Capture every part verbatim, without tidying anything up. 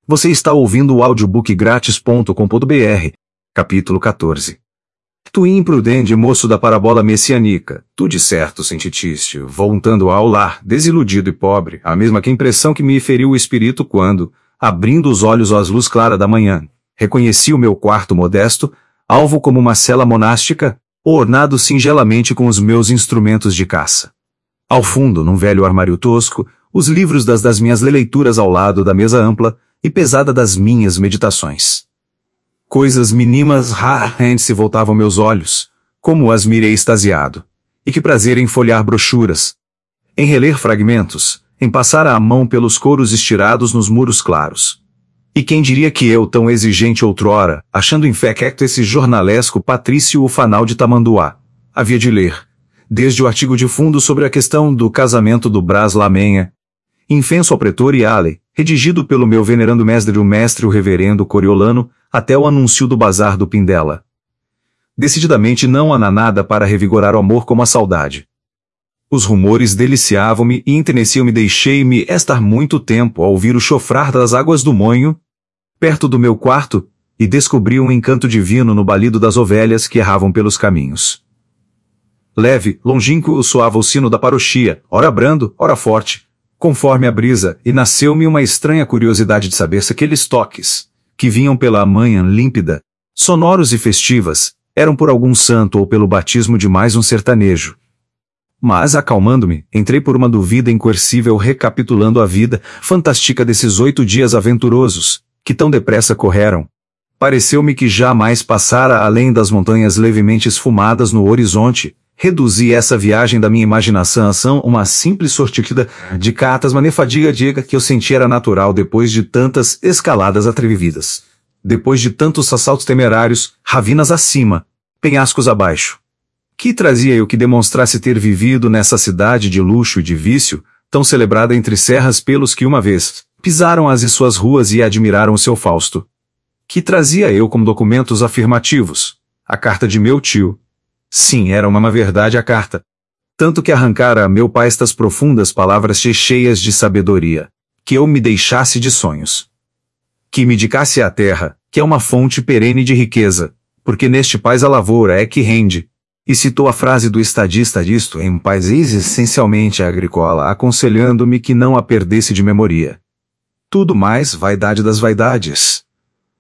Você está ouvindo o audiobook grátis ponto com ponto br, capítulo quatorze. Tu imprudente moço da parabola messiânica, tu de certo sentiste, voltando ao lar, desiludido e pobre, a mesma que impressão que me feriu o espírito quando, abrindo os olhos às luz clara da manhã, reconheci o meu quarto modesto, alvo como uma cela monástica, ornado singelamente com os meus instrumentos de caça. Ao fundo, num velho armário tosco, os livros das, das minhas leituras ao lado da mesa ampla e pesada das minhas meditações. Coisas mínimas raramente se voltavam meus olhos, como as mirei extasiado. E que prazer em folhear brochuras, em reler fragmentos, em passar a mão pelos couros estirados nos muros claros. E quem diria que eu, tão exigente outrora, achando infecto esse jornalesco Patrício Ufanal de Tamanduá, havia de ler, desde o artigo de fundo sobre a questão do casamento do Brás Lamenha, Infenso ao pretor e ale, redigido pelo meu venerando mestre o mestre o reverendo Coriolano, até o anúncio do bazar do Pindela. Decididamente não há nada para revigorar o amor como a saudade. Os rumores deliciavam-me e enterneciam-me. Deixei-me estar muito tempo a ouvir o chofrar das águas do Moinho, perto do meu quarto, e descobri um encanto divino no balido das ovelhas que erravam pelos caminhos. Leve, longínquo soava o sino da paroxia, ora brando, ora forte, conforme a brisa, e nasceu-me uma estranha curiosidade de saber se aqueles toques, que vinham pela manhã límpida, sonoros e festivas, eram por algum santo ou pelo batismo de mais um sertanejo. Mas, acalmando-me, entrei por uma dúvida incoercível recapitulando a vida fantástica desses oito dias aventurosos, que tão depressa correram. Pareceu-me que jamais passara além das montanhas levemente esfumadas no horizonte. Reduzi essa viagem da minha imaginação a uma simples sortida de catas manefadiga diga que eu senti era natural depois de tantas escaladas atrevidas. Depois de tantos assaltos temerários, ravinas acima, penhascos abaixo. Que trazia eu que demonstrasse ter vivido nessa cidade de luxo e de vício, tão celebrada entre serras pelos que uma vez pisaram as e suas ruas e admiraram o seu Fausto? Que trazia eu como documentos afirmativos? A carta de meu tio. Sim, era uma verdade a carta. Tanto que arrancara a meu pai estas profundas palavras cheias de sabedoria. Que eu me deixasse de sonhos. Que me indicasse a terra, que é uma fonte perene de riqueza, porque neste país a lavoura é que rende. E citou a frase do estadista disto em um país essencialmente agrícola, aconselhando-me que não a perdesse de memoria. Tudo mais vaidade das vaidades.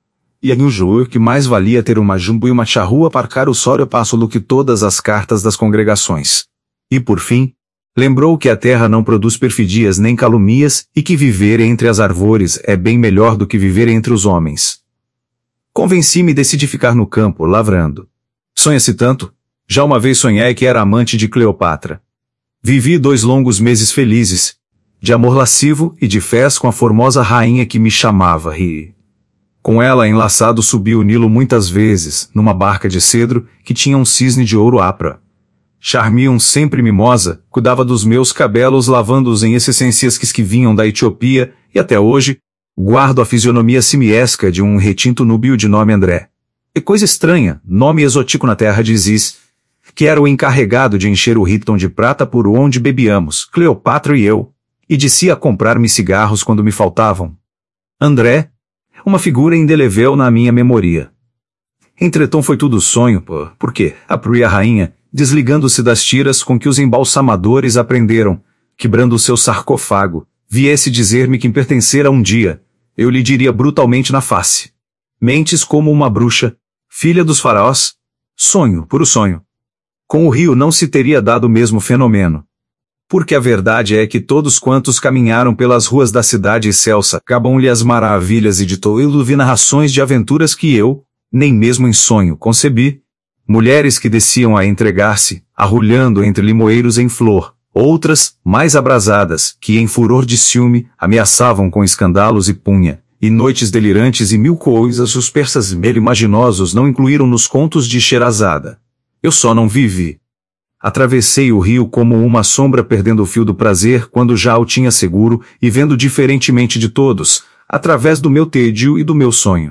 E anunciou que mais valia ter uma jumbo e uma charrua parcar o sório passo do que todas as cartas das congregações. E por fim, lembrou que a terra não produz perfidias nem calúnias e que viver entre as árvores é bem melhor do que viver entre os homens. Convenci-me e decidi ficar no campo, lavrando. Sonha-se tanto? Já uma vez sonhei que era amante de Cleopatra. Vivi dois longos meses felizes, de amor lascivo e de fés com a formosa rainha que me chamava Ri. Com ela enlaçado subi o Nilo muitas vezes, numa barca de cedro, que tinha um cisne de ouro apra. Charmiam sempre mimosa, cuidava dos meus cabelos lavando-os em essências que vinham da Etiópia, e até hoje, guardo a fisionomia simiesca de um retinto núbio de nome André. E coisa estranha, nome exótico na terra de Ziz, que era o encarregado de encher o riton de prata por onde bebíamos, Cleopatra e eu, e descia a comprar-me cigarros quando me faltavam. André, uma figura indelével na minha memória. Entretanto foi tudo sonho, por, porque, aprui a rainha, desligando-se das tiras com que os embalsamadores aprenderam, quebrando o seu sarcófago, viesse dizer-me que pertencera um dia, eu lhe diria brutalmente na face. Mentes como uma bruxa, filha dos faraós? Sonho, puro sonho. Com o rio não se teria dado o mesmo fenômeno. Porque a verdade é que todos quantos caminharam pelas ruas da cidade excelsa acabam-lhe as maravilhas e de todo vi narrações de aventuras que eu, nem mesmo em sonho, concebi. Mulheres que desciam a entregar-se, arrulhando entre limoeiros em flor, outras, mais abrasadas, que em furor de ciúme, ameaçavam com escandalos e punha, e noites delirantes e mil coisas os persas imaginosos não incluíram nos contos de Sherazada. Eu só não vivi. Atravessei o rio como uma sombra perdendo o fio do prazer quando já o tinha seguro e vendo diferentemente de todos, através do meu tédio e do meu sonho.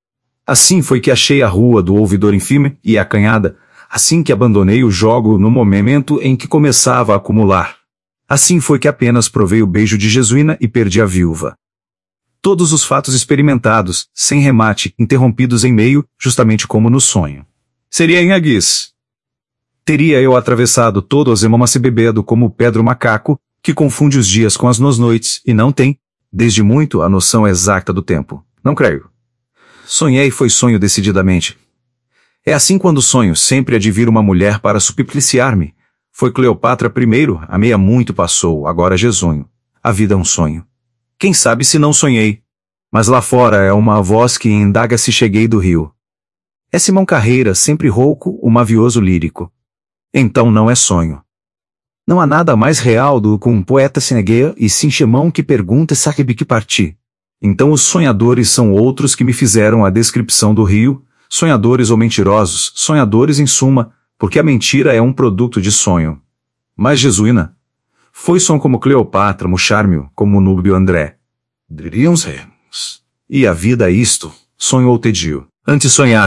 Assim foi que achei a rua do ouvidor infime e acanhada, assim que abandonei o jogo no momento em que começava a acumular. Assim foi que apenas provei o beijo de Jesuína e perdi a viúva. Todos os fatos experimentados, sem remate, interrompidos em meio, justamente como no sonho. Seria em Aguis. Teria eu atravessado todo o Zemamace bebedo como o Pedro Macaco, que confunde os dias com as nos noites, e não tem, desde muito, a noção exata do tempo. Não creio. Sonhei foi sonho decididamente. É assim quando sonho sempre há de vir uma mulher para supliciar-me. Foi Cleopatra primeiro, a meia muito passou, agora Gesonho. A vida é um sonho. Quem sabe se não sonhei. Mas lá fora é uma voz que indaga se cheguei do rio. É Simão Carreira, sempre rouco, o mavioso lírico. Então não é sonho. Não há nada mais real do que um poeta senegueia e sinchemão que pergunta sabe que parti. Então os sonhadores são outros que me fizeram a descrição do rio, sonhadores ou mentirosos, sonhadores em suma, porque a mentira é um produto de sonho. Mas Jesuína, foi som como Cleopatra, Muxármio, como Núbio André. Diriam os remos. E a vida é isto, sonho ou tedio. Antes sonhar,